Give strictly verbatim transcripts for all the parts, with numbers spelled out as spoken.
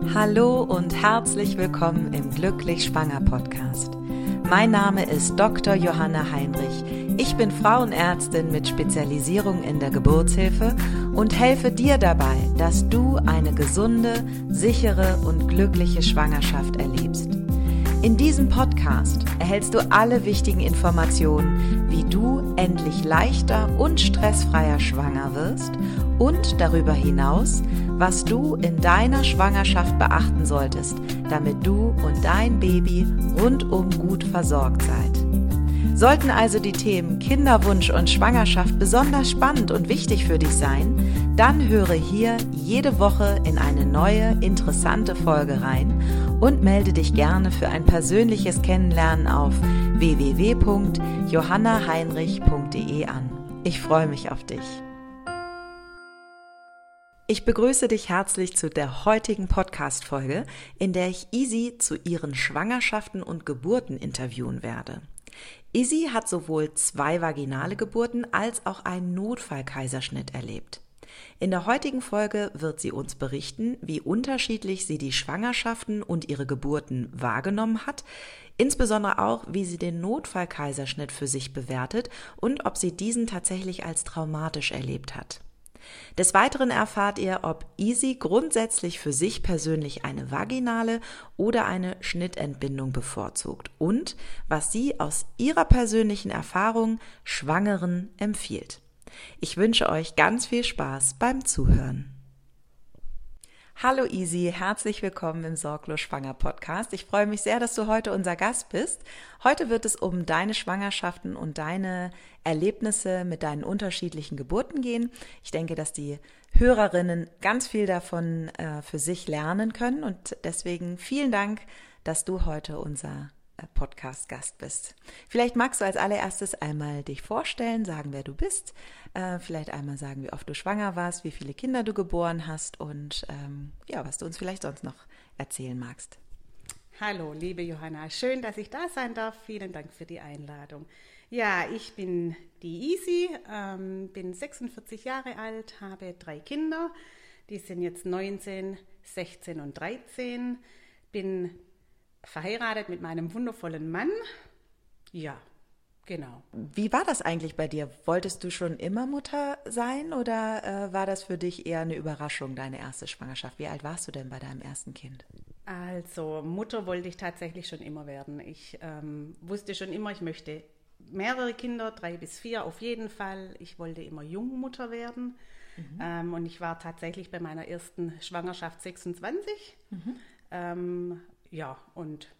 Hallo und herzlich willkommen im Glücklich Schwanger Podcast. Mein Name ist Doktor Johanna Heinrich. Ich bin Frauenärztin mit Spezialisierung in der Geburtshilfe und helfe dir dabei, dass du eine gesunde, sichere und glückliche Schwangerschaft erlebst. In diesem Podcast erhältst du alle wichtigen Informationen, wie du endlich leichter und stressfreier schwanger wirst und darüber hinaus, was du in deiner Schwangerschaft beachten solltest, damit du und dein Baby rundum gut versorgt seid. Sollten also die Themen Kinderwunsch und Schwangerschaft besonders spannend und wichtig für dich sein, dann höre hier jede Woche in eine neue, interessante Folge rein und melde dich gerne für ein persönliches Kennenlernen auf w w w punkt johanna heinrich punkt d e an. Ich freue mich auf dich. Ich begrüße dich herzlich zu der heutigen Podcast-Folge, in der ich Isi zu ihren Schwangerschaften und Geburten interviewen werde. Isi hat sowohl zwei vaginale Geburten als auch einen Notfallkaiserschnitt erlebt. In der heutigen Folge wird sie uns berichten, wie unterschiedlich sie die Schwangerschaften und ihre Geburten wahrgenommen hat, insbesondere auch, wie sie den Notfallkaiserschnitt für sich bewertet und ob sie diesen tatsächlich als traumatisch erlebt hat. Des Weiteren erfahrt ihr, ob Isi grundsätzlich für sich persönlich eine vaginale oder eine Schnittentbindung bevorzugt und was sie aus ihrer persönlichen Erfahrung Schwangeren empfiehlt. Ich wünsche euch ganz viel Spaß beim Zuhören. Hallo Isi, herzlich willkommen im Sorglos Schwanger Podcast. Ich freue mich sehr, dass du heute unser Gast bist. Heute wird es um deine Schwangerschaften und deine Erlebnisse mit deinen unterschiedlichen Geburten gehen. Ich denke, dass die Hörerinnen ganz viel davon äh, für sich lernen können und deswegen vielen Dank, dass du heute unser Podcast-Gast bist. Vielleicht magst du als allererstes einmal dich vorstellen, sagen, wer du bist, äh, vielleicht einmal sagen, wie oft du schwanger warst, wie viele Kinder du geboren hast und ähm, ja, was du uns vielleicht sonst noch erzählen magst. Hallo, liebe Johanna, schön, dass ich da sein darf. Vielen Dank für die Einladung. Ja, ich bin die Isi, ähm, bin sechsundvierzig Jahre alt, habe drei Kinder, die sind jetzt neunzehn, sechzehn und dreizehn, bin verheiratet mit meinem wundervollen Mann. Ja, genau. Wie war das eigentlich bei dir? Wolltest du schon immer Mutter sein oder äh, war das für dich eher eine Überraschung, deine erste Schwangerschaft? Wie alt warst du denn bei deinem ersten Kind? Also Mutter wollte ich tatsächlich schon immer werden. Ich ähm, wusste schon immer, ich möchte mehrere Kinder, drei bis vier auf jeden Fall. Ich wollte immer Jungmutter werden. Mhm. Ähm, und ich war tatsächlich bei meiner ersten Schwangerschaft sechsundzwanzig. Mhm. Ähm, Ja, und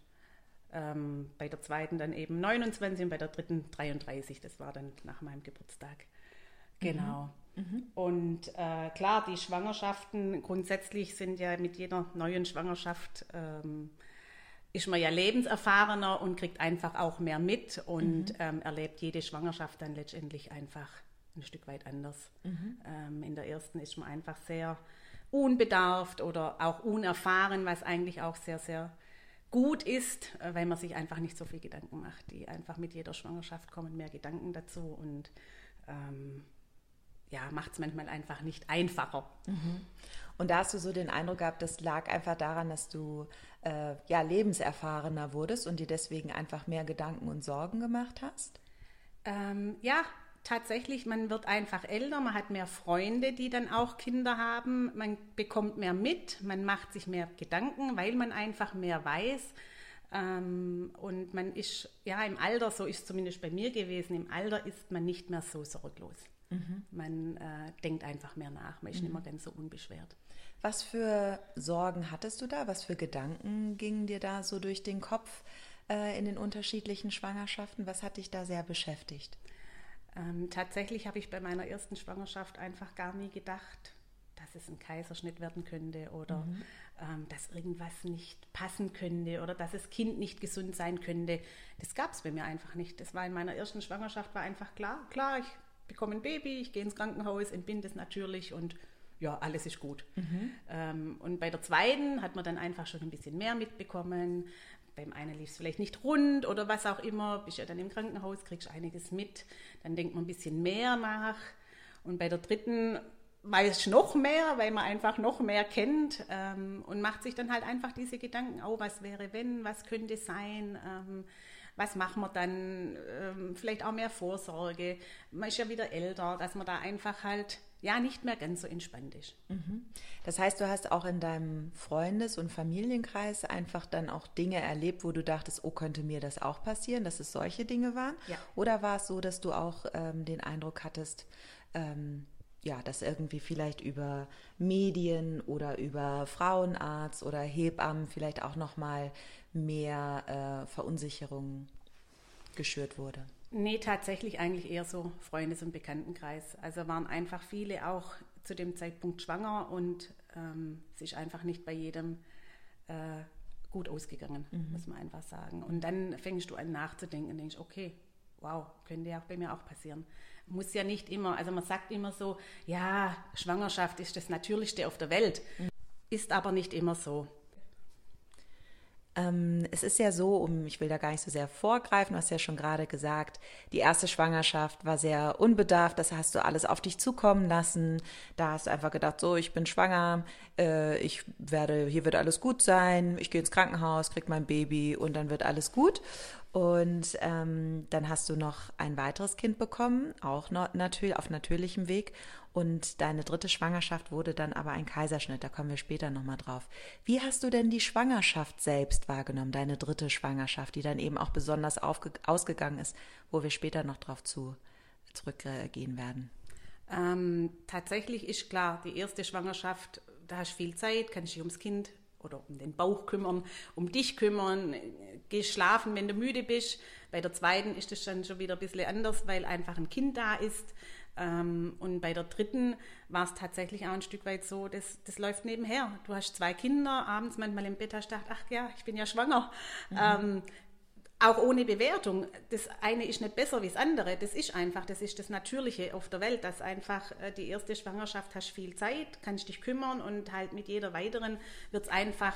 ähm, bei der zweiten dann eben neunundzwanzig und bei der dritten dreiunddreißig. Das war dann nach meinem Geburtstag. Genau. Mhm. Mhm. Und äh, klar, die Schwangerschaften grundsätzlich sind ja mit jeder neuen Schwangerschaft, ähm, ist man ja lebenserfahrener und kriegt einfach auch mehr mit und mhm. ähm, erlebt jede Schwangerschaft dann letztendlich einfach ein Stück weit anders. Mhm. Ähm, in der ersten ist man einfach sehr unbedarft oder auch unerfahren, was eigentlich auch sehr, sehr gut ist, weil man sich einfach nicht so viel Gedanken macht. Die einfach mit jeder Schwangerschaft kommen mehr Gedanken dazu und ähm, ja, macht es manchmal einfach nicht einfacher. Mhm. Und da hast du so den Eindruck gehabt, das lag einfach daran, dass du äh, ja, lebenserfahrener wurdest und dir deswegen einfach mehr Gedanken und Sorgen gemacht hast? Ähm, ja, tatsächlich, man wird einfach älter, man hat mehr Freunde, die dann auch Kinder haben, man bekommt mehr mit, man macht sich mehr Gedanken, weil man einfach mehr weiß ähm, und man ist, ja im Alter, so ist es zumindest bei mir gewesen, im Alter ist man nicht mehr so sorglos. Mhm. Man äh, denkt einfach mehr nach, man ist mhm. nicht mehr ganz so unbeschwert. Was für Sorgen hattest du da, was für Gedanken gingen dir da so durch den Kopf äh, in den unterschiedlichen Schwangerschaften, was hat dich da sehr beschäftigt? Ähm, tatsächlich habe ich bei meiner ersten Schwangerschaft einfach gar nie gedacht, dass es ein Kaiserschnitt werden könnte oder mhm. ähm, dass irgendwas nicht passen könnte oder dass das Kind nicht gesund sein könnte. Das gab es bei mir einfach nicht. Das war in meiner ersten Schwangerschaft war einfach klar, klar, ich bekomme ein Baby, ich gehe ins Krankenhaus, entbinde es natürlich und ja, alles ist gut. Mhm. Ähm, und bei der zweiten hat man dann einfach schon ein bisschen mehr mitbekommen. Beim einen lief es vielleicht nicht rund oder was auch immer, bist ja dann im Krankenhaus, kriegst einiges mit, dann denkt man ein bisschen mehr nach. Und bei der dritten weiß noch mehr, weil man einfach noch mehr kennt ähm, und macht sich dann halt einfach diese Gedanken, oh, was wäre wenn, was könnte sein, ähm, was machen wir dann, ähm, vielleicht auch mehr Vorsorge, man ist ja wieder älter, dass man da einfach halt ja nicht mehr ganz so entspannt ist. Mhm. Das heißt, du hast auch in deinem Freundes- und Familienkreis einfach dann auch Dinge erlebt, wo du dachtest, oh, könnte mir das auch passieren, dass es solche Dinge waren? Ja. Oder war es so, dass du auch ähm, den Eindruck hattest, ähm, ja, dass irgendwie vielleicht über Medien oder über Frauenarzt oder Hebammen vielleicht auch nochmal mehr äh, Verunsicherung geschürt wurde? Nee, tatsächlich eigentlich eher so Freundes- und Bekanntenkreis. Also waren einfach viele auch zu dem Zeitpunkt schwanger und ähm, es ist einfach nicht bei jedem äh, gut ausgegangen, mhm. muss man einfach sagen. Und dann fängst du an nachzudenken und denkst, okay, wow, könnte ja auch bei mir auch passieren. Muss ja nicht immer, also man sagt immer so, ja, Schwangerschaft ist das Natürlichste auf der Welt, mhm. ist aber nicht immer so. Ähm, es ist ja so, um, ich will da gar nicht so sehr vorgreifen, du hast ja schon gerade gesagt, die erste Schwangerschaft war sehr unbedarft, das hast du alles auf dich zukommen lassen, da hast du einfach gedacht, so, ich bin schwanger, äh, ich werde, hier wird alles gut sein, ich gehe ins Krankenhaus, krieg mein Baby und dann wird alles gut. Und ähm, dann hast du noch ein weiteres Kind bekommen, auch noch natürlich, auf natürlichem Weg. Und deine dritte Schwangerschaft wurde dann aber ein Kaiserschnitt, da kommen wir später nochmal drauf. Wie hast du denn die Schwangerschaft selbst wahrgenommen, deine dritte Schwangerschaft, die dann eben auch besonders aufge- ausgegangen ist, wo wir später noch drauf zu, zurückgehen werden? Ähm, tatsächlich ist klar, die erste Schwangerschaft, da hast du viel Zeit, kannst dich ums Kind oder um den Bauch kümmern, um dich kümmern, gehst schlafen, wenn du müde bist. Bei der zweiten ist es dann schon wieder ein bisschen anders, weil einfach ein Kind da ist. Und bei der dritten war es tatsächlich auch ein Stück weit so, das, das läuft nebenher. Du hast zwei Kinder, abends manchmal im Bett hast du gedacht, ach ja, ich bin ja schwanger. Mhm. Ähm, auch ohne Bewertung. Das eine ist nicht besser wie das andere. Das ist einfach, das ist das Natürliche auf der Welt, dass einfach die erste Schwangerschaft hast viel Zeit, kannst dich kümmern und halt mit jeder weiteren wird es einfach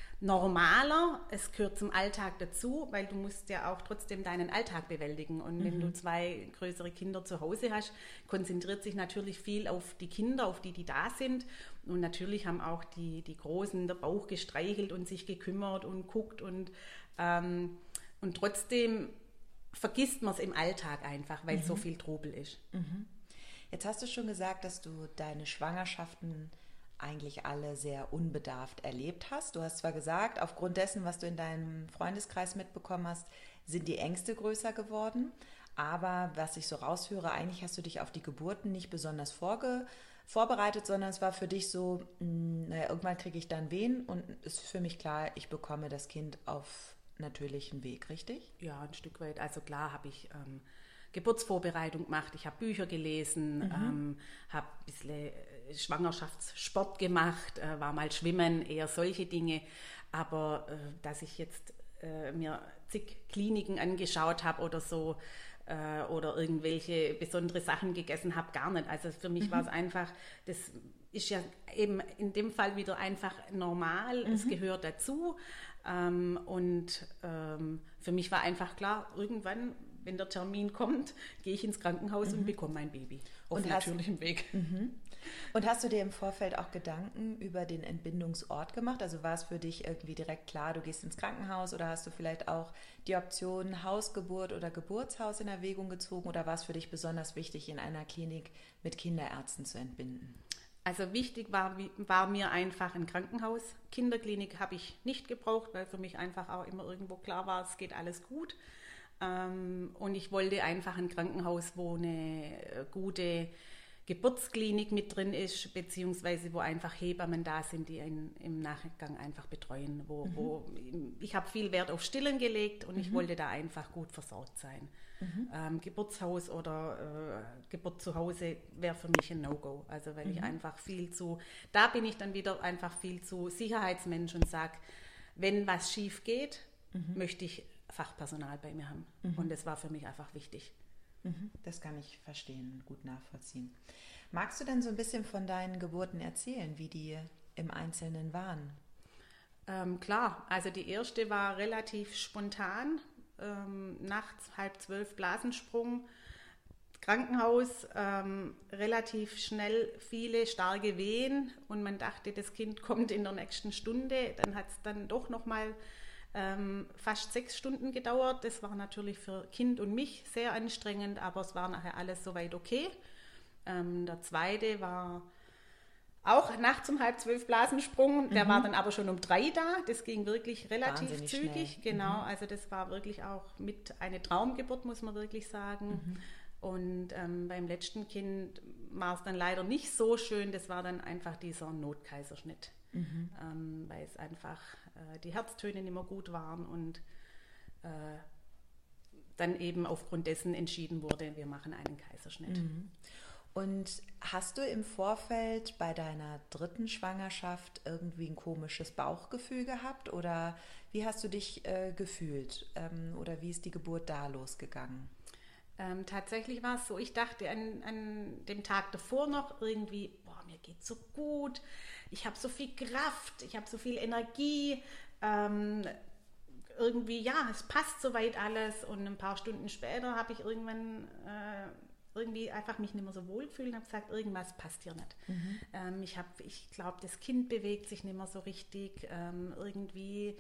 normaler. Es gehört zum Alltag dazu, weil du musst ja auch trotzdem deinen Alltag bewältigen. Und mhm. wenn du zwei größere Kinder zu Hause hast, konzentriert sich natürlich viel auf die Kinder, auf die, die da sind. Und natürlich haben auch die, die Großen der Bauch gestreichelt und sich gekümmert und guckt und ähm, Und trotzdem vergisst man es im Alltag einfach, weil mhm. so viel Trubel ist. Mhm. Jetzt hast du schon gesagt, dass du deine Schwangerschaften eigentlich alle sehr unbedarft erlebt hast. Du hast zwar gesagt, aufgrund dessen, was du in deinem Freundeskreis mitbekommen hast, sind die Ängste größer geworden. Aber was ich so raushöre, eigentlich hast du dich auf die Geburten nicht besonders vorge- vorbereitet, sondern es war für dich so, mh, naja, irgendwann kriege ich dann Wehen und es ist für mich klar, ich bekomme das Kind auf natürlichen Weg, richtig? Ja, ein Stück weit. Also klar habe ich ähm, Geburtsvorbereitung gemacht, ich habe Bücher gelesen, mhm. ähm, habe ein bisschen äh, Schwangerschaftssport gemacht, äh, war mal schwimmen, eher solche Dinge. Aber äh, dass ich jetzt äh, mir zig Kliniken angeschaut habe oder so äh, oder irgendwelche besondere Sachen gegessen habe, gar nicht. Also für mich mhm. war es einfach, das ist ja eben in dem Fall wieder einfach normal, mhm. es gehört dazu. Ähm, und ähm, für mich war einfach klar, irgendwann, wenn der Termin kommt, gehe ich ins Krankenhaus mhm. und bekomme mein Baby auf und natürlichem hast, Weg. Mhm. Und hast du dir im Vorfeld auch Gedanken über den Entbindungsort gemacht? Also war es für dich irgendwie direkt klar, du gehst ins Krankenhaus oder hast du vielleicht auch die Option Hausgeburt oder Geburtshaus in Erwägung gezogen oder war es für dich besonders wichtig, in einer Klinik mit Kinderärzten zu entbinden? Also wichtig war, war mir einfach ein Krankenhaus. Kinderklinik habe ich nicht gebraucht, weil für mich einfach auch immer irgendwo klar war, es geht alles gut. Ähm, und ich wollte einfach ein Krankenhaus, wo eine gute Geburtsklinik mit drin ist, beziehungsweise wo einfach Hebammen da sind, die einen im Nachgang einfach betreuen. Wo, mhm. wo, ich habe viel Wert auf Stillen gelegt und mhm. ich wollte da einfach gut versorgt sein. Mhm. Ähm, Geburtshaus oder äh, Geburt zu Hause wäre für mich ein No-Go. Also weil mhm. ich einfach viel zu, da bin ich dann wieder einfach viel zu Sicherheitsmensch und sage, wenn was schief geht, mhm. möchte ich Fachpersonal bei mir haben. Mhm. Und das war für mich einfach wichtig. Das kann ich verstehen und gut nachvollziehen. Magst du denn so ein bisschen von deinen Geburten erzählen, wie die im Einzelnen waren? Ähm, klar, also die erste war relativ spontan. Ähm, nachts halb zwölf Blasensprung. Krankenhaus, ähm, relativ schnell viele starke Wehen und man dachte, das Kind kommt in der nächsten Stunde. Dann hat es dann doch nochmal ähm, fast sechs Stunden gedauert. Das war natürlich für Kind und mich sehr anstrengend, aber es war nachher alles soweit okay. Ähm, der zweite war auch nachts um halb zwölf Blasensprung. Der mhm. war dann aber schon um drei da. Das ging wirklich relativ Wahnsinnig zügig. Schnell. Genau, mhm. also das war wirklich auch mit eine Traumgeburt, muss man wirklich sagen. Mhm. Und ähm, beim letzten Kind war es dann leider nicht so schön. Das war dann einfach dieser Notkaiserschnitt, mhm. ähm, weil es einfach äh, die Herztöne nicht mehr gut waren und äh, dann eben aufgrund dessen entschieden wurde, wir machen einen Kaiserschnitt. Mhm. Und hast du im Vorfeld bei deiner dritten Schwangerschaft irgendwie ein komisches Bauchgefühl gehabt oder wie hast du dich äh, gefühlt ähm, oder wie ist die Geburt da losgegangen? Ähm, tatsächlich war es so, ich dachte an, an dem Tag davor noch irgendwie, boah, mir geht's so gut, ich habe so viel Kraft, ich habe so viel Energie, ähm, irgendwie, ja, es passt soweit alles und ein paar Stunden später habe ich irgendwann äh, irgendwie einfach mich nicht mehr so wohl gefühlt und habe gesagt, irgendwas passt hier nicht. Mhm. Ähm, ich habe, ich glaube, das Kind bewegt sich nicht mehr so richtig, ähm, irgendwie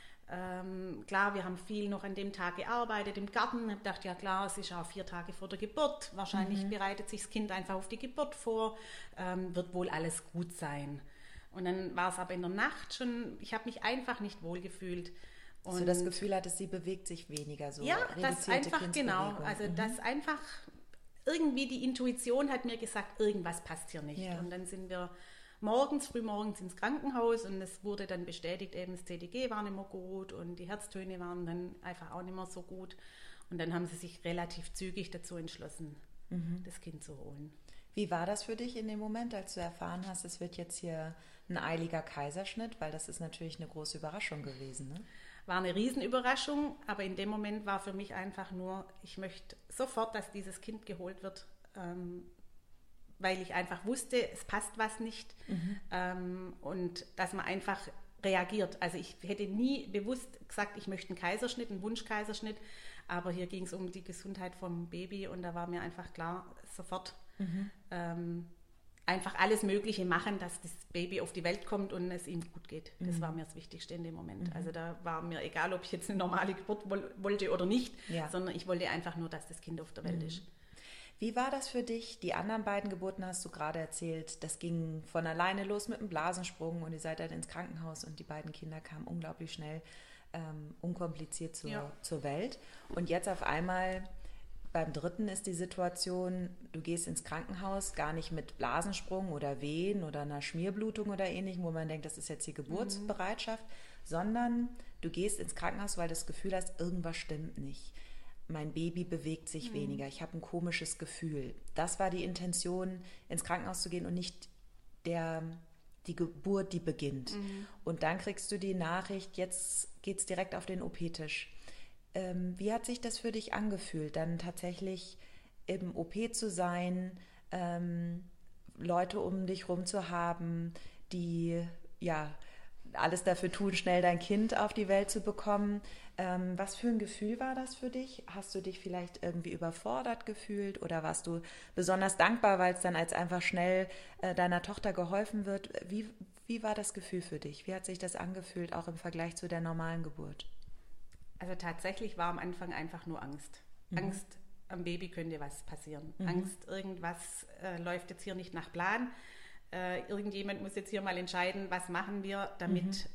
Ähm, klar, wir haben viel noch an dem Tag gearbeitet im Garten. Ich habe gedacht, ja klar, es ist auch vier Tage vor der Geburt. Wahrscheinlich mhm. bereitet sich das Kind einfach auf die Geburt vor. Ähm, wird wohl alles gut sein. Und dann war es aber in der Nacht schon, ich habe mich einfach nicht wohl gefühlt. Und so das Gefühl hattest, sie bewegt sich weniger so. Ja, das einfach, genau. Also mhm. das einfach, irgendwie die Intuition hat mir gesagt, irgendwas passt hier nicht. Ja. Und dann sind wir morgens, frühmorgens ins Krankenhaus und es wurde dann bestätigt, eben das C T G war nicht mehr gut und die Herztöne waren dann einfach auch nicht mehr so gut. Und dann haben sie sich relativ zügig dazu entschlossen, mhm. das Kind zu holen. Wie war das für dich in dem Moment, als du erfahren hast, es wird jetzt hier ein eiliger Kaiserschnitt? Weil das ist natürlich eine große Überraschung gewesen, ne? War eine Riesenüberraschung, aber in dem Moment war für mich einfach nur, ich möchte sofort, dass dieses Kind geholt wird, ähm, weil ich einfach wusste, es passt was nicht mhm. ähm, und dass man einfach reagiert. Also ich hätte nie bewusst gesagt, ich möchte einen Kaiserschnitt, einen Wunschkaiserschnitt, aber hier ging es um die Gesundheit vom Baby und da war mir einfach klar, sofort mhm. ähm, einfach alles Mögliche machen, dass das Baby auf die Welt kommt und es ihm gut geht. Das mhm. war mir das Wichtigste in dem Moment. Mhm. Also da war mir egal, ob ich jetzt eine normale Geburt wollte oder nicht, ja. sondern ich wollte einfach nur, dass das Kind auf der Welt mhm. ist. Wie war das für dich? Die anderen beiden Geburten hast du gerade erzählt. Das ging von alleine los mit einem Blasensprung und ihr seid dann ins Krankenhaus und die beiden Kinder kamen unglaublich schnell, ähm, unkompliziert zur, ja. zur Welt. Und jetzt auf einmal beim dritten ist die Situation, du gehst ins Krankenhaus, gar nicht mit Blasensprung oder Wehen oder einer Schmierblutung oder ähnlichem, wo man denkt, das ist jetzt die Geburtsbereitschaft, mhm. sondern du gehst ins Krankenhaus, weil du das Gefühl hast, irgendwas stimmt nicht. Mein Baby bewegt sich mhm. weniger, ich habe ein komisches Gefühl. Das war die Intention, ins Krankenhaus zu gehen und nicht der, die Geburt, die beginnt. Mhm. Und dann kriegst du die Nachricht, jetzt geht es direkt auf den O P-Tisch. Ähm, wie hat sich das für dich angefühlt, dann tatsächlich im O P zu sein, ähm, Leute um dich rum zu haben, die ja alles dafür tun, schnell dein Kind auf die Welt zu bekommen? Ähm, was für ein Gefühl war das für dich? Hast du dich vielleicht irgendwie überfordert gefühlt oder warst du besonders dankbar, weil es dann als einfach schnell äh, deiner Tochter geholfen wird? Wie, wie war das Gefühl für dich? Wie hat sich das angefühlt, auch im Vergleich zu der normalen Geburt? Also tatsächlich war am Anfang einfach nur Angst. Mhm. Angst, am Baby könnte was passieren. Mhm. Angst, irgendwas äh, läuft jetzt hier nicht nach Plan. Äh, irgendjemand muss jetzt hier mal entscheiden, was machen wir, damit mhm.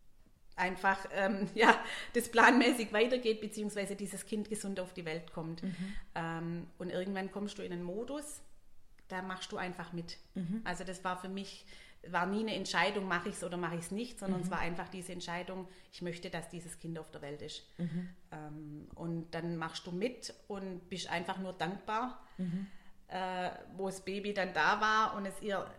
einfach ähm, ja, das planmäßig weitergeht, beziehungsweise dieses Kind gesund auf die Welt kommt. Mhm. Ähm, und irgendwann kommst du in einen Modus, da machst du einfach mit. Mhm. Also das war für mich, war nie eine Entscheidung, mache ich es oder mache ich es nicht, sondern mhm. es war einfach diese Entscheidung, ich möchte, dass dieses Kind auf der Welt ist. Mhm. Ähm, und dann machst du mit und bist einfach nur dankbar, mhm. äh, wo das Baby dann da war und es ihr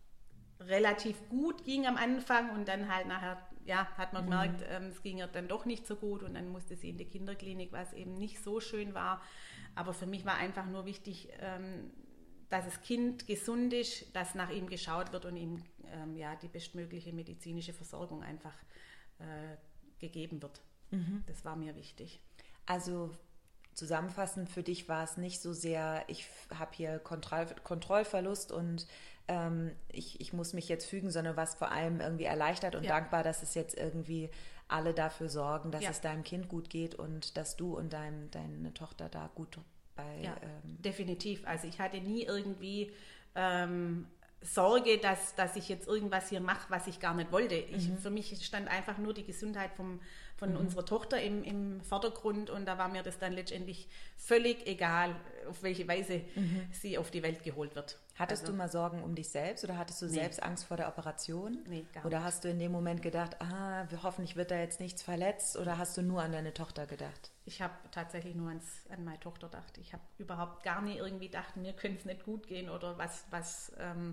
relativ gut ging am Anfang und dann halt nachher, ja, hat man gemerkt, mhm. ähm, es ging ihr dann doch nicht so gut und dann musste sie in die Kinderklinik, was eben nicht so schön war. Aber für mich war einfach nur wichtig, ähm, dass das Kind gesund ist, dass nach ihm geschaut wird und ihm ähm, ja, die bestmögliche medizinische Versorgung einfach äh, gegeben wird. Mhm. Das war mir wichtig. Also zusammenfassend, für dich war es nicht so sehr, ich habe hier Kontroll, Kontrollverlust und ähm, ich, ich muss mich jetzt fügen, sondern warst vor allem irgendwie erleichtert und Ja. dankbar, dass es jetzt irgendwie alle dafür sorgen, dass Ja. es deinem Kind gut geht und dass du und dein, deine Tochter da gut bei... Ja, Ähm, definitiv. Also ich hatte nie irgendwie ähm, Sorge, dass, dass ich jetzt irgendwas hier mache, was ich gar nicht wollte. Ich, Mhm. Für mich stand einfach nur die Gesundheit vom, von mhm. unserer Tochter im, im Vordergrund und da war mir das dann letztendlich völlig egal, auf welche Weise mhm. sie auf die Welt geholt wird. Hattest also, du mal Sorgen um dich selbst oder hattest du nee. selbst Angst vor der Operation? Nee, gar Oder nicht. hast du in dem Moment gedacht, ah, hoffentlich wird da jetzt nichts verletzt oder hast du nur an deine Tochter gedacht? Ich habe tatsächlich nur ans, an meine Tochter gedacht. Ich habe überhaupt gar nie irgendwie gedacht, mir könnte es nicht gut gehen oder was, was ähm,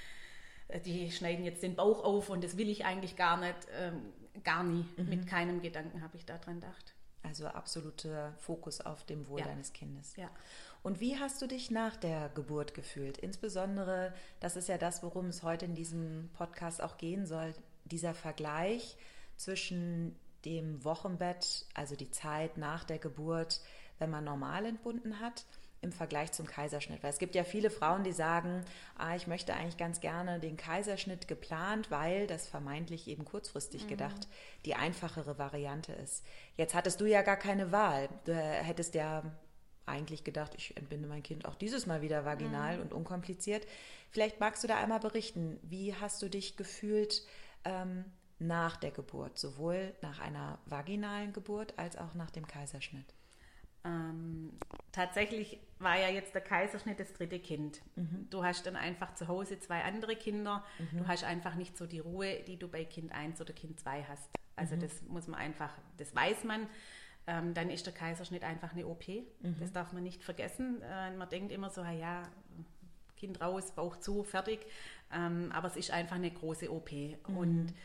die schneiden jetzt den Bauch auf und das will ich eigentlich gar nicht. Ähm, gar nie. Mhm. Mit keinem Gedanken habe ich daran gedacht. Also absoluter Fokus auf dem Wohl ja. deines Kindes. Ja. Und wie hast du dich nach der Geburt gefühlt? Insbesondere, das ist ja das, worum es heute in diesem Podcast auch gehen soll, dieser Vergleich zwischen dem Wochenbett, also die Zeit nach der Geburt, wenn man normal entbunden hat, im Vergleich zum Kaiserschnitt. Weil es gibt ja viele Frauen, die sagen, ah, ich möchte eigentlich ganz gerne den Kaiserschnitt geplant, weil das vermeintlich eben kurzfristig mhm. gedacht die einfachere Variante ist. Jetzt hattest du ja gar keine Wahl. Du hättest ja eigentlich gedacht, ich entbinde mein Kind auch dieses Mal wieder vaginal mhm. und unkompliziert. Vielleicht magst du da einmal berichten, wie hast du dich gefühlt ähm, nach der Geburt, sowohl nach einer vaginalen Geburt als auch nach dem Kaiserschnitt? Ähm, tatsächlich war ja jetzt der Kaiserschnitt das dritte Kind. Mhm. Du hast dann einfach zu Hause zwei andere Kinder. Mhm. Du hast einfach nicht so die Ruhe, die du bei Kind eins oder Kind zwei hast. Also mhm. das muss man einfach, das weiß man. Ähm, dann ist der Kaiserschnitt einfach eine O P. Mhm. Das darf man nicht vergessen. Äh, man denkt immer so, ja, Kind raus, Bauch zu, fertig. Ähm, aber es ist einfach eine große O P. Mhm. Und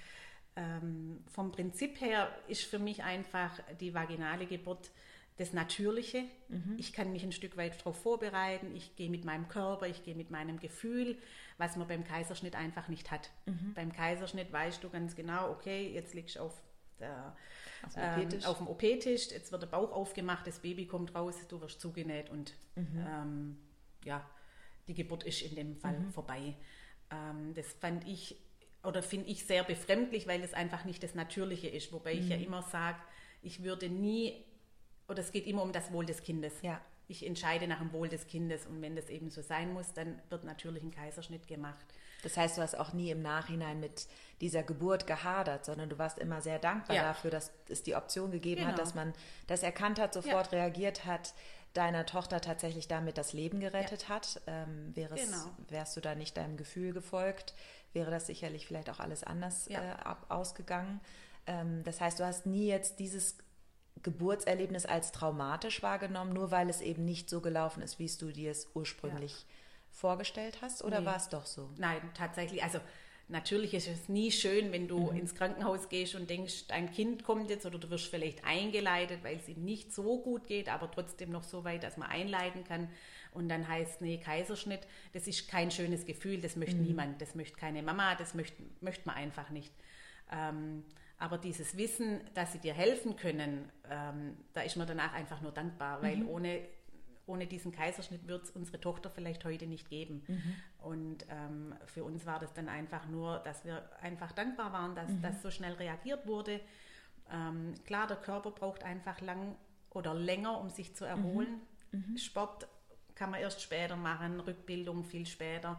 ähm, vom Prinzip her ist für mich einfach die vaginale Geburt das Natürliche. Mhm. Ich kann mich ein Stück weit darauf vorbereiten. Ich gehe mit meinem Körper, ich gehe mit meinem Gefühl, was man beim Kaiserschnitt einfach nicht hat. Mhm. Beim Kaiserschnitt weißt du ganz genau, okay, jetzt liegst du auf, der, auf, dem ähm, auf dem O P-Tisch, jetzt wird der Bauch aufgemacht, das Baby kommt raus, du wirst zugenäht und mhm. ähm, ja, die Geburt ist in dem Fall mhm. vorbei. Ähm, das fand ich oder finde ich sehr befremdlich, weil es einfach nicht das Natürliche ist. Wobei mhm. ich ja immer sage, ich würde nie oder es geht immer um das Wohl des Kindes. Ja. Ich entscheide nach dem Wohl des Kindes und wenn das eben so sein muss, dann wird natürlich ein Kaiserschnitt gemacht. Das heißt, du hast auch nie im Nachhinein mit dieser Geburt gehadert, sondern du warst immer sehr dankbar ja. dafür, dass es die Option gegeben genau. hat, dass man das erkannt hat, sofort ja. reagiert hat, deiner Tochter tatsächlich damit das Leben gerettet ja. hat. Ähm, wäre es, genau. wärst du da nicht deinem Gefühl gefolgt, wäre das sicherlich vielleicht auch alles anders ja. äh, ab, ausgegangen. Ähm, das heißt, du hast nie jetzt dieses Geburtserlebnis als traumatisch wahrgenommen, nur weil es eben nicht so gelaufen ist, wie es du dir es ursprünglich ja. vorgestellt hast? Oder nee. war es doch so? Nein, tatsächlich. Also natürlich ist es nie schön, wenn du mhm. ins Krankenhaus gehst und denkst, dein Kind kommt jetzt oder du wirst vielleicht eingeleitet, weil es ihm nicht so gut geht, aber trotzdem noch so weit, dass man einleiten kann. Und dann heißt, nee, Kaiserschnitt, das ist kein schönes Gefühl, das möchte mhm. niemand, das möchte keine Mama, das möchte, möchte man einfach nicht. Ähm, Aber dieses Wissen, dass sie dir helfen können, ähm, da ist man danach einfach nur dankbar, weil mhm. ohne, ohne diesen Kaiserschnitt wird es unsere Tochter vielleicht heute nicht geben. Mhm. Und ähm, für uns war das dann einfach nur, dass wir einfach dankbar waren, dass mhm. das so schnell reagiert wurde. Ähm, klar, der Körper braucht einfach lang oder länger, um sich zu erholen. Mhm. Sport kann man erst später machen, Rückbildung viel später.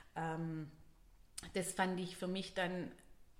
Ähm, das fand ich für mich dann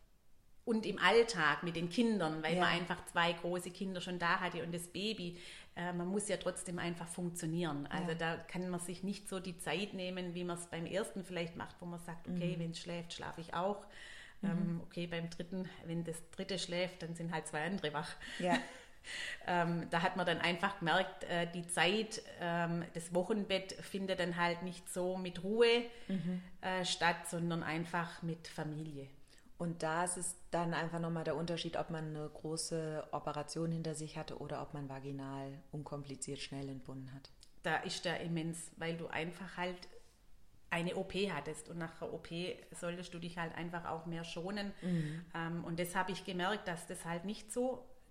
und im Alltag mit den Kindern, weil ja. man einfach zwei große Kinder schon da hatte und das Baby, äh, man muss ja trotzdem einfach funktionieren. Also ja. da kann man sich nicht so die Zeit nehmen, wie man es beim ersten vielleicht macht, wo man sagt, okay, mhm. wenn es schläft, schlafe ich auch. Mhm. Ähm, okay, beim dritten, wenn das dritte schläft, dann sind halt zwei andere wach. Ja. ähm, da hat man dann einfach gemerkt, äh, die Zeit, ähm, das Wochenbett findet dann halt nicht so mit Ruhe mhm. äh, statt, sondern einfach mit Familie. Und da ist es dann einfach nochmal der Unterschied, ob man eine große Operation hinter sich hatte oder ob man vaginal unkompliziert schnell entbunden hat. Da ist der immens, weil du einfach halt eine O P hattest und nach der O P solltest du dich halt einfach auch mehr schonen. Mhm. Ähm, und das habe ich gemerkt, dass das halt nicht so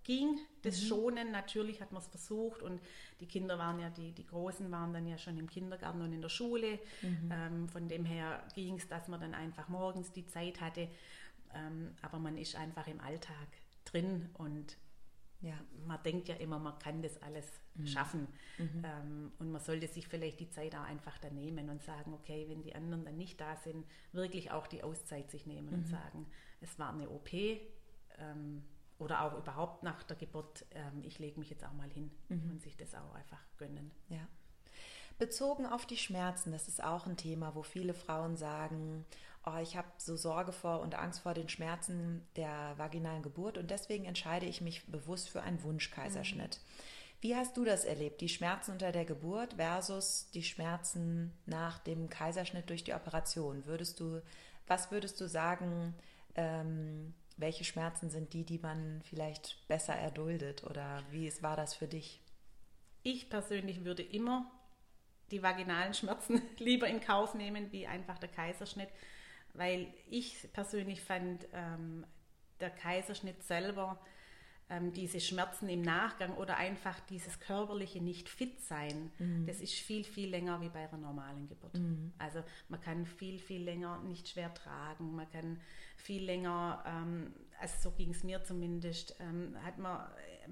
ging das mhm. Schonen. Natürlich hat man es versucht und die Kinder waren ja, die, die Großen waren dann ja schon im Kindergarten und in der Schule. Mhm. Ähm, von dem her ging es, dass man dann einfach morgens die Zeit hatte. Ähm, aber man ist einfach im Alltag drin und ja. man denkt ja immer, man kann das alles mhm. schaffen. Mhm. Ähm, und man sollte sich vielleicht die Zeit auch einfach da nehmen und sagen, okay, wenn die anderen dann nicht da sind, wirklich auch die Auszeit sich nehmen mhm. und sagen, es war eine O P, ähm, oder auch überhaupt nach der Geburt, ähm, ich lege mich jetzt auch mal hin mhm. und sich das auch einfach gönnen. Ja. Bezogen auf die Schmerzen, das ist auch ein Thema, wo viele Frauen sagen, oh, ich habe so Sorge vor und Angst vor den Schmerzen der vaginalen Geburt und deswegen entscheide ich mich bewusst für einen Wunschkaiserschnitt. Mhm. Wie hast du das erlebt, die Schmerzen unter der Geburt versus die Schmerzen nach dem Kaiserschnitt durch die Operation? Würdest du, was würdest du sagen, ähm, welche Schmerzen sind die, die man vielleicht besser erduldet oder wie war das für dich? Ich persönlich würde immer die vaginalen Schmerzen lieber in Kauf nehmen, wie einfach der Kaiserschnitt, weil ich persönlich fand, ähm, der Kaiserschnitt selber, ähm, diese Schmerzen im Nachgang oder einfach dieses körperliche Nicht-Fit-Sein, mhm. das ist viel, viel länger wie bei einer normalen Geburt. Mhm. Also man kann viel, viel länger nicht schwer tragen, man kann viel länger, ähm, also so ging es mir zumindest, ähm, hat man äh,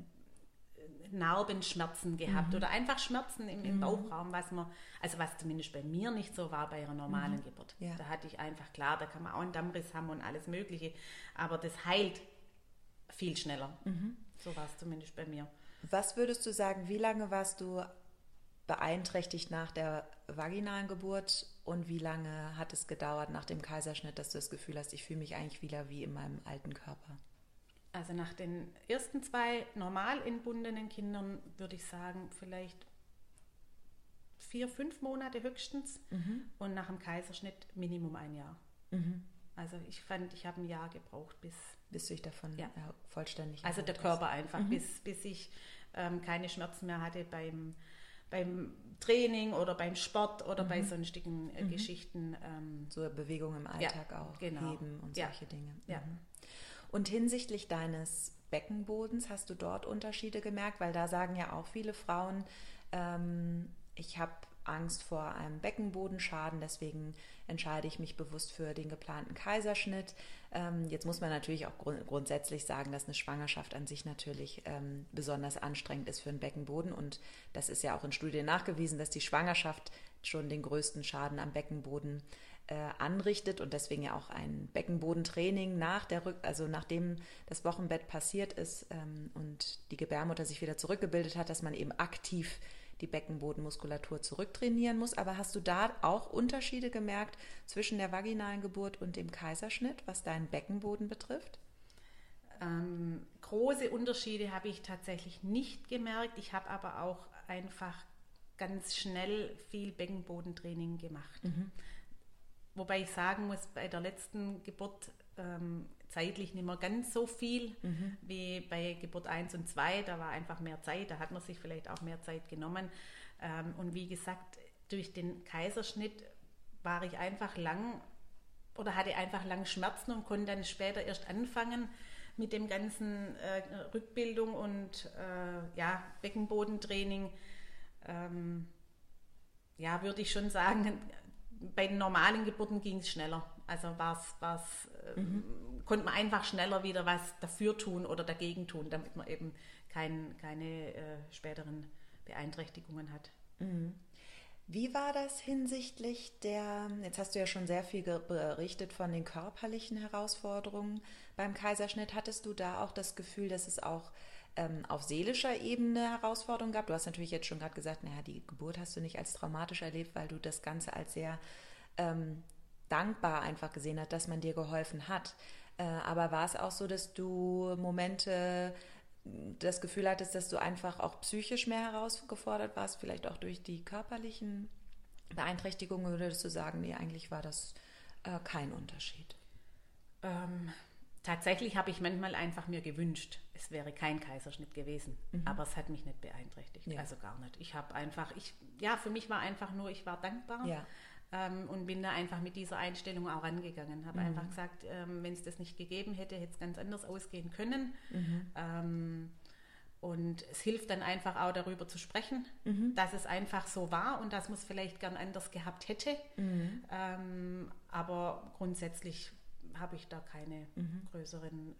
Narbenschmerzen gehabt mhm. oder einfach Schmerzen im, im mhm. Bauchraum, was man, also was zumindest bei mir nicht so war bei einer normalen mhm. Geburt. Ja. Da hatte ich einfach, klar, da kann man auch einen Dammriss haben und alles Mögliche, aber das heilt viel schneller. Mhm. So war es zumindest bei mir. Was würdest du sagen, wie lange warst du beeinträchtigt nach der vaginalen Geburt und wie lange hat es gedauert nach dem Kaiserschnitt, dass du das Gefühl hast, ich fühle mich eigentlich wieder wie in meinem alten Körper? Also nach den ersten zwei normal entbundenen Kindern würde ich sagen, vielleicht vier, fünf Monate höchstens mhm. und nach dem Kaiserschnitt Minimum ein Jahr. Mhm. Also ich fand, ich habe ein Jahr gebraucht, bis... Bis du dich davon ja. vollständig... Also der Körper einfach, mhm. bis, bis ich ähm, keine Schmerzen mehr hatte beim, beim Training oder beim Sport oder mhm. bei sonstigen äh, mhm. Geschichten. Ähm, so Bewegung im Alltag ja, auch, genau. Heben und ja. solche Dinge. Ja. Mhm. Und hinsichtlich deines Beckenbodens, hast du dort Unterschiede gemerkt? Weil da sagen ja auch viele Frauen, ähm, ich habe Angst vor einem Beckenbodenschaden, deswegen entscheide ich mich bewusst für den geplanten Kaiserschnitt. Ähm, jetzt muss man natürlich auch grund- grundsätzlich sagen, dass eine Schwangerschaft an sich natürlich ähm, besonders anstrengend ist für den Beckenboden und das ist ja auch in Studien nachgewiesen, dass die Schwangerschaft schon den größten Schaden am Beckenboden äh, anrichtet und deswegen ja auch ein Beckenbodentraining nach der Rück- also nachdem das Wochenbett passiert ist ähm, und die Gebärmutter sich wieder zurückgebildet hat, dass man eben aktiv die Beckenbodenmuskulatur zurücktrainieren muss. Aber hast du da auch Unterschiede gemerkt zwischen der vaginalen Geburt und dem Kaiserschnitt, was deinen Beckenboden betrifft? Ähm, große Unterschiede habe ich tatsächlich nicht gemerkt. Ich habe aber auch einfach ganz schnell viel Beckenbodentraining gemacht. Mhm. Wobei ich sagen muss, bei der letzten Geburt ähm, zeitlich nicht mehr ganz so viel mhm. wie bei Geburt eins und zwei. Da war einfach mehr Zeit, da hat man sich vielleicht auch mehr Zeit genommen. Ähm, und wie gesagt, durch den Kaiserschnitt war ich einfach lang oder hatte einfach lang Schmerzen und konnte dann später erst anfangen mit dem ganzen äh, Rückbildung und äh, ja, Beckenbodentraining. Ähm, ja, würde ich schon sagen, bei den normalen Geburten ging es schneller. Also war's, war's, mhm. äh, konnte man einfach schneller wieder was dafür tun oder dagegen tun, damit man eben kein, keine äh, späteren Beeinträchtigungen hat. Mhm. Wie war das hinsichtlich der, jetzt hast du ja schon sehr viel berichtet von den körperlichen Herausforderungen beim Kaiserschnitt. Hattest du da auch das Gefühl, dass es auch ähm, auf seelischer Ebene Herausforderungen gab? Du hast natürlich jetzt schon gerade gesagt, naja, die Geburt hast du nicht als traumatisch erlebt, weil du das Ganze als sehr ähm, dankbar einfach gesehen hast, dass man dir geholfen hat. Äh, aber war es auch so, dass du Momente das Gefühl hattest, dass du einfach auch psychisch mehr herausgefordert warst, vielleicht auch durch die körperlichen Beeinträchtigungen, oder würdest du sagen, nee, eigentlich war das äh, kein Unterschied? Ähm, tatsächlich habe ich manchmal einfach mir gewünscht, es wäre kein Kaiserschnitt gewesen, mhm. aber es hat mich nicht beeinträchtigt, ja. Also gar nicht. Ich habe einfach, ich, ja, für mich war einfach nur, ich war dankbar. Ja. Ähm, und bin da einfach mit dieser Einstellung auch rangegangen. Habe mhm. einfach gesagt, ähm, wenn es das nicht gegeben hätte, hätte es ganz anders ausgehen können. Mhm. Ähm, Und es hilft dann einfach auch darüber zu sprechen, mhm. dass es einfach so war und dass man es vielleicht gern anders gehabt hätte. Mhm. Ähm, aber grundsätzlich habe ich da keine mhm. größeren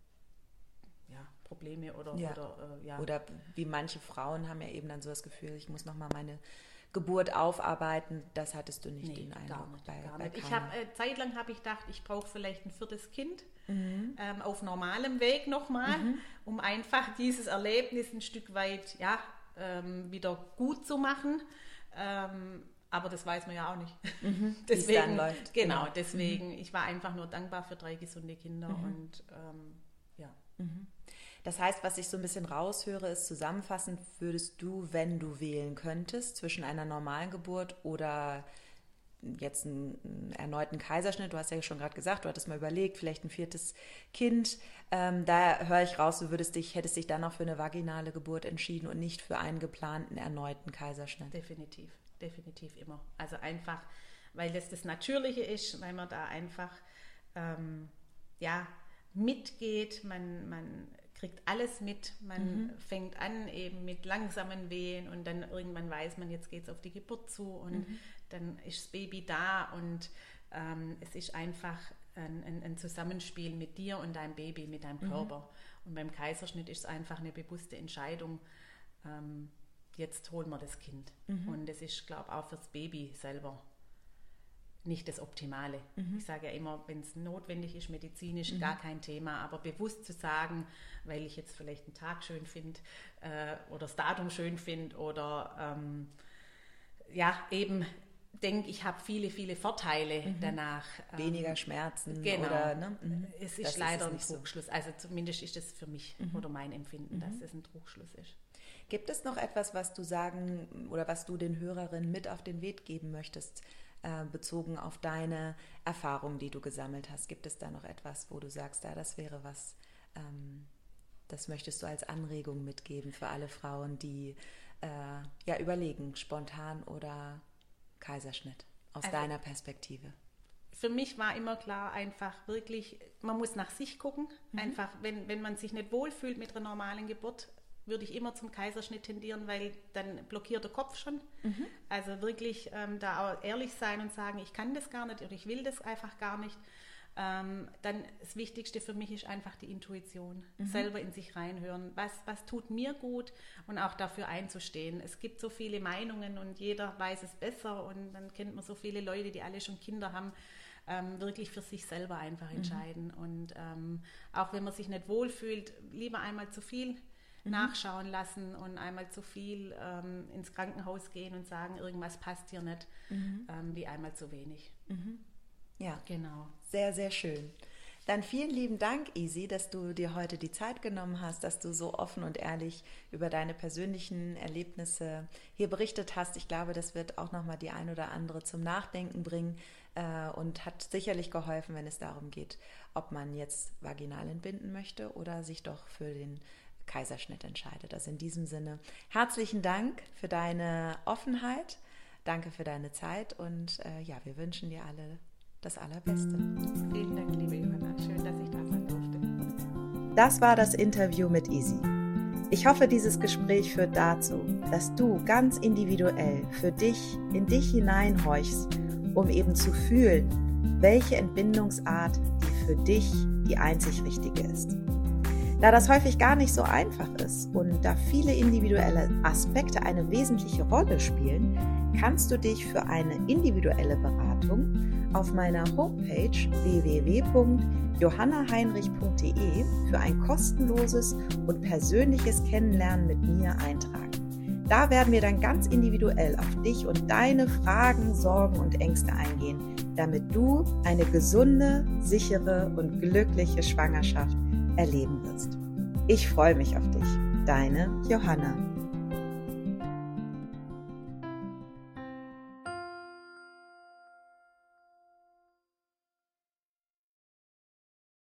äh, ja, Probleme oder, ja. oder äh, ja. Oder wie manche Frauen haben ja eben dann so das Gefühl, ich muss nochmal meine Geburt aufarbeiten. Das hattest du nicht nee, den Eindruck. Gar nicht, bei, gar bei nicht. Ich habe äh, zeitlang habe ich gedacht, ich brauche vielleicht ein viertes Kind. Mhm. Ähm, auf normalem Weg nochmal, mhm. um einfach dieses Erlebnis ein Stück weit ja, ähm, wieder gut zu machen. Ähm, aber das weiß man ja auch nicht. Mhm. deswegen, dann läuft. Genau, deswegen, mhm. ich war einfach nur dankbar für drei gesunde Kinder mhm. und ähm, ja. Mhm. Das heißt, was ich so ein bisschen raushöre, ist zusammenfassend, würdest du, wenn du wählen könntest, zwischen einer normalen Geburt oder jetzt einen, einen erneuten Kaiserschnitt, du hast ja schon gerade gesagt, du hattest mal überlegt, vielleicht ein viertes Kind, ähm, da höre ich raus, du würdest dich, hättest dich dann noch für eine vaginale Geburt entschieden und nicht für einen geplanten erneuten Kaiserschnitt. Definitiv, definitiv immer. Also einfach, weil das das Natürliche ist, weil man da einfach ähm, ja, mitgeht, man, man kriegt alles mit, man mhm. fängt an eben mit langsamen Wehen und dann irgendwann weiß man, jetzt geht es auf die Geburt zu und mhm. dann ist das Baby da und ähm, es ist einfach ein, ein, ein Zusammenspiel mit dir und deinem Baby, mit deinem Körper. Mhm. Und beim Kaiserschnitt ist es einfach eine bewusste Entscheidung, ähm, jetzt holen wir das Kind. Mhm. Und das ist, glaube ich, auch fürs Baby selber nicht das Optimale. Mhm. Ich sage ja immer, wenn es notwendig ist, medizinisch, mhm. gar kein Thema, aber bewusst zu sagen, weil ich jetzt vielleicht einen Tag schön finde äh, oder das Datum schön finde oder ähm, ja, eben denke, ich habe viele, viele Vorteile mhm. danach. Weniger ähm, Schmerzen. Genau. Oder, ne? mhm. Es ist das leider ist ein Trugschluss. So. Also zumindest ist das für mich mhm. oder mein Empfinden, mhm. dass es ein Trugschluss ist. Gibt es noch etwas, was du sagen oder was du den Hörerinnen mit auf den Weg geben möchtest, äh, bezogen auf deine Erfahrungen, die du gesammelt hast? Gibt es da noch etwas, wo du sagst, ja, das wäre was, ähm, das möchtest du als Anregung mitgeben für alle Frauen, die äh, ja überlegen, spontan oder Kaiserschnitt, aus also, deiner Perspektive? Für mich war immer klar, einfach wirklich, man muss nach sich gucken. Mhm. Einfach, wenn, wenn man sich nicht wohlfühlt mit einer normalen Geburt, würde ich immer zum Kaiserschnitt tendieren, weil dann blockiert der Kopf schon. Mhm. Also wirklich ähm, da auch ehrlich sein und sagen, ich kann das gar nicht oder ich will das einfach gar nicht. Ähm, dann das Wichtigste für mich ist einfach die Intuition, mhm. selber in sich reinhören, was, was tut mir gut und auch dafür einzustehen. Es gibt so viele Meinungen und jeder weiß es besser und dann kennt man so viele Leute, die alle schon Kinder haben, ähm, wirklich für sich selber einfach entscheiden. Mhm. Und ähm, auch wenn man sich nicht wohlfühlt, lieber einmal zu viel mhm. nachschauen lassen und einmal zu viel ähm, ins Krankenhaus gehen und sagen, irgendwas passt hier nicht, mhm. ähm, wie einmal zu wenig. Mhm. Ja, genau. Sehr, sehr schön. Dann vielen lieben Dank, Isi, dass du dir heute die Zeit genommen hast, dass du so offen und ehrlich über deine persönlichen Erlebnisse hier berichtet hast. Ich glaube, das wird auch nochmal die ein oder andere zum Nachdenken bringen äh, und hat sicherlich geholfen, wenn es darum geht, ob man jetzt vaginal entbinden möchte oder sich doch für den Kaiserschnitt entscheidet. Also in diesem Sinne herzlichen Dank für deine Offenheit, danke für deine Zeit und äh, ja, wir wünschen dir alle das Allerbeste. Vielen Dank, liebe Johanna. Schön, dass ich da sein durfte. Das war das Interview mit Isi. Ich hoffe, dieses Gespräch führt dazu, dass du ganz individuell für dich in dich hineinhorchst, um eben zu fühlen, welche Entbindungsart die für dich die einzig richtige ist. Da das häufig gar nicht so einfach ist und da viele individuelle Aspekte eine wesentliche Rolle spielen, kannst du dich für eine individuelle Beratung auf meiner Homepage w w w punkt johanna heinrich punkt d e für ein kostenloses und persönliches Kennenlernen mit mir eintragen. Da werden wir dann ganz individuell auf dich und deine Fragen, Sorgen und Ängste eingehen, damit du eine gesunde, sichere und glückliche Schwangerschaft erleben wirst. Ich freue mich auf dich. Deine Johanna.